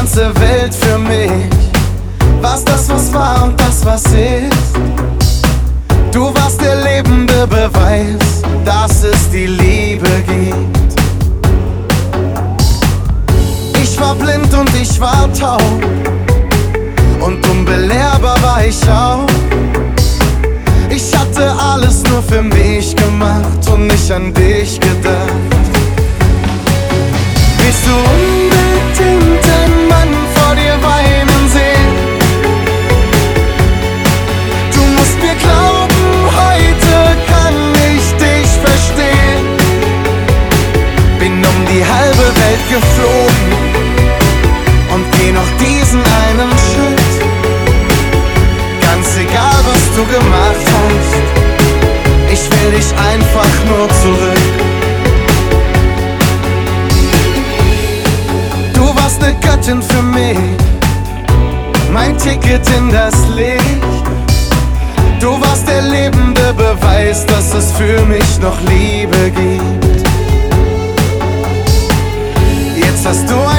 ganze Welt für mich. Warst das, was war und das, was ist. Du warst der lebende Beweis, dass es die Liebe gibt. Ich war blind und ich war taub und unbelehrbar war ich auch. Ich hatte alles nur für mich gemacht und nicht an dich gedacht. Willst du unbedingt einen Mann vor dir weinen sehen? Du musst mir glauben, heute kann ich dich verstehen. Bin um die halbe Welt geflogen und geh noch diesen einen Schritt. Ganz egal, was du gemacht hast, ich will dich einfach nur zurück. Du warst ne Göttin für mich, mein Ticket in das Licht. Du warst der lebende Beweis, dass es für mich noch Liebe gibt. Jetzt hast du